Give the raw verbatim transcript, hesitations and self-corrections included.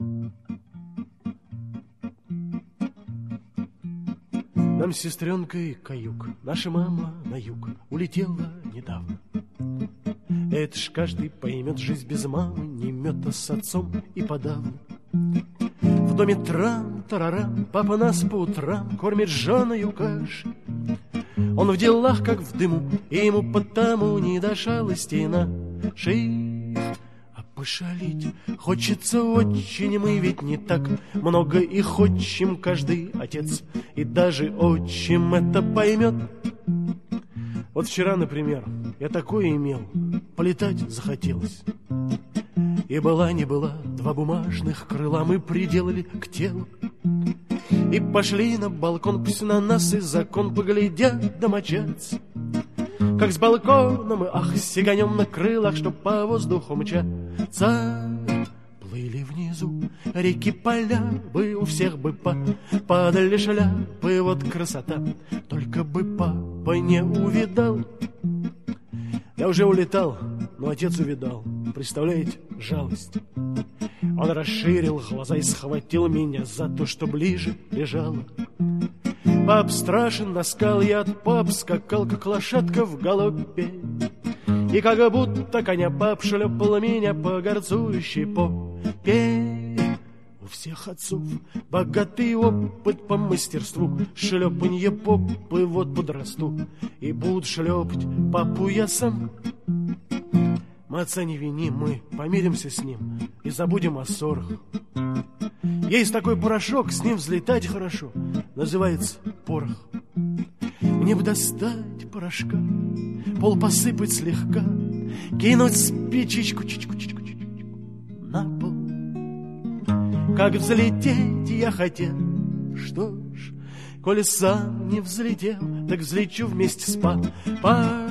Нам с сестренкой каюк, наша мама на юг улетела недавно. Это ж каждый поймет, жизнь без мамы не мед, а с отцом и подавно. В доме трам-тарарам, папа нас по утрам кормит жженую кашей. Он в делах, как в дыму, и ему потому не до шалости нашей. А пошалить хочется очень, мы ведь не так много их хотим, каждый отец и даже отчим это поймет. Вот вчера, например, я такое имел, полетать захотелось. И была не была, два бумажных крыла мы приделали к телу. И пошли на балкон, пусть на нас и закон поглядят домочадцы. Как с балкона мы, ах, сиганем на крылах, чтоб по воздуху мчаться. Плыли внизу реки, поля, бы у всех бы по падали шляпы, вот красота. Только бы папа не увидал. Я уже улетал, но отец увидал. Представляете, жалость. Он расширил глаза и схватил меня за то, что ближе лежало. Пап страшен, наскал я от пап, скакал, как лошадка в галопе. И как будто коня пап шлепал меня по горцующей попе. У всех отцов богатый опыт по мастерству шлепанье попы, вот подрасту и буду шлепать папу я сам. Мы отца не виним, мы помиримся с ним и забудем о ссорах. Есть такой порошок, с ним взлетать хорошо, называется порох. Мне бы достать порошка, пол посыпать слегка, кинуть спичечку чичку, чичку, чичку, на пол. Как взлететь я хотел, что ж, коли сам не взлетел, так взлечу вместе с папой.